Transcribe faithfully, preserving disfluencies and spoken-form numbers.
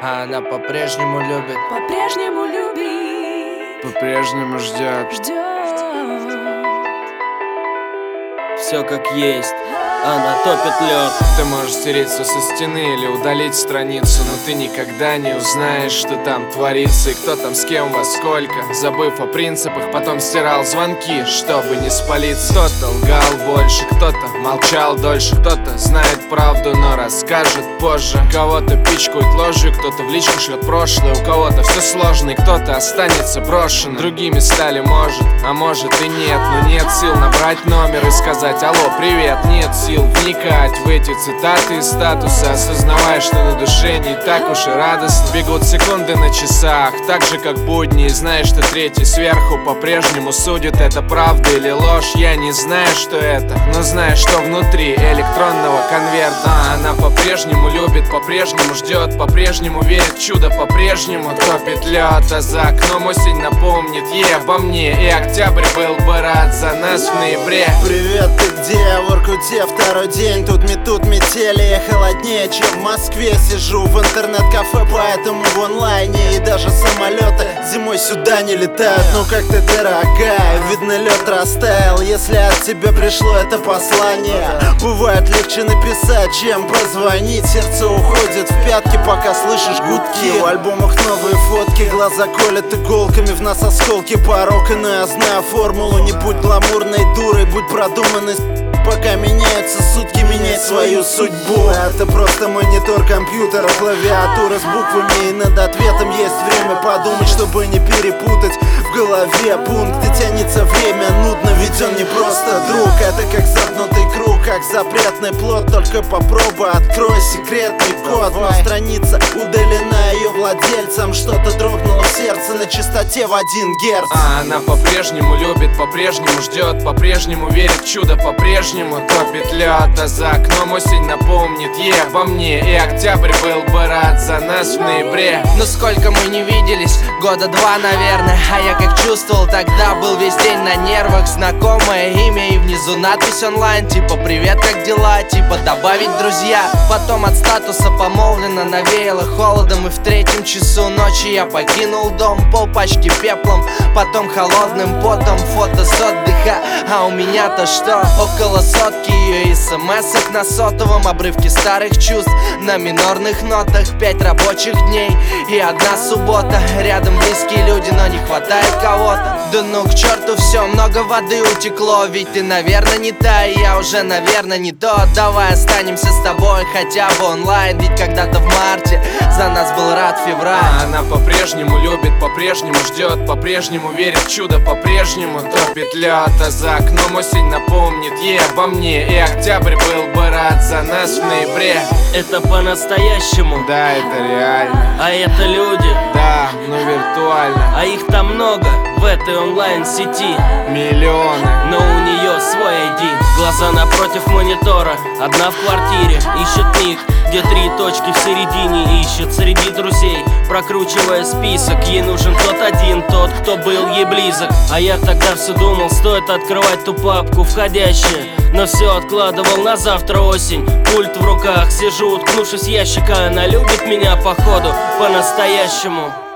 А она по-прежнему любит, по-прежнему любит, по-прежнему ждет, ждет. все как есть, она топит лед. Ты можешь стереться со стены или удалить страницу, но ты никогда не узнаешь, что там творится и кто там с кем во сколько. Забыв о принципах, потом стирал звонки, чтобы не спалиться. Кто-то лгал больше, кто-то молчал дольше, кто-то знает правду, но расскажет позже. Кого-то пичкают ложью, кто-то в личку шлет прошлое. У кого-то все сложно и кто-то останется брошен. Другими стали может, а может и нет. Но нет сил набрать номер и сказать: алло, привет. Нет сил вникать в эти цитаты из статуса, осознавая, что на душе не так уж и радостно. Бегут секунды на часах, так же как будни, и знаешь, что третий сверху по-прежнему судит, это правда или ложь. Я не знаю, что это, но знаю, что внутри электронного конверта. А она по-прежнему любит, по-прежнему ждет, по-прежнему верит в чудо, по-прежнему топит лед. А за окном осень напомнит ей обо мне, и октябрь был бы рад за нас в ноябре. Привет, ты где? В Воркуте второй день, тут метут метели, я холоднее, чем в Москве. Сижу в интернет-кафе, поэтому в онлайне, и даже самолеты зимой сюда не летают. Ну как ты, дорогая, видно лед растаял, если от тебя пришло это послание. Бывает легче написать, чем позвонить. Сердце уходит в пятки, пока слышишь гудки. В альбомах новые фотки, глаза колят иголками, в нас осколки порока. Но я знаю формулу: не будь гламурной дурой, будь продуманной. Пока меняются сутки, меняй свою судьбу. Это просто монитор компьютера, клавиатура с буквами, и над ответом есть время подумать, чтобы не перепутать в голове пункт. И тянется время, нудно, ведь он не просто друг. Это как замкнутый круг, как запретный плод. Только попробуй, открой секретный код. Но страница удалена ее владельцем. Что-то дрогнуло в сердце на частоте в один герц. А она по-прежнему любит, по-прежнему ждет, по-прежнему верит в чудо, по-прежнему топит лед. А за окном осень напомнит ей обо мне, и октябрь был бы рад за нас в ноябре. Ну сколько мы не виделись, года два, наверное. А я как чувствовал тогда, был весь день на нервах. Знакомое имя и внизу надпись онлайн, типа привет, как дела, типа добавить друзья. Потом от статуса помолвлено навеяло холодом, и в третьем часу ночи я покинул дом, полпачки пеплом, потом холодным потом, фото с отдыха. А у меня-то что? Около сотки ее смс-ок на сотовом, обрывки старых чувств на минорных нотах. Пять рабочих дней и одна суббота. Рядом близкие люди, но не хватает кого-то. Да ну к черту все, много воды утекло. Ведь ты, наверное, не та, и я уже, наверное, не тот. Давай останемся с тобой хотя бы онлайн, ведь когда-то в марте за нас был рад февраль. А она по-прежнему любит, по-прежнему ждет, по-прежнему верит в чудо, по-прежнему топит лед. А за окном осень напомнит ей обо мне, и октябрь был бы рад за нас в ноябре. Это по-настоящему, Да, это реально, а это люди, да, но виртуально. а их там много в этой онлайн-сети. Миллионы. Но у нее свой ай ди. Глаза напротив монитора, одна в квартире. Ищет ник, где три точки в середине. Ищет среди друзей, прокручивая список. Ей нужен тот один, тот, кто был ей близок. А я тогда все думал, стоит открывать ту папку входящие, но все откладывал на завтра осень. Пульт в руках, сижу, уткнувшись в ящик, а она любит меня походу по-настоящему.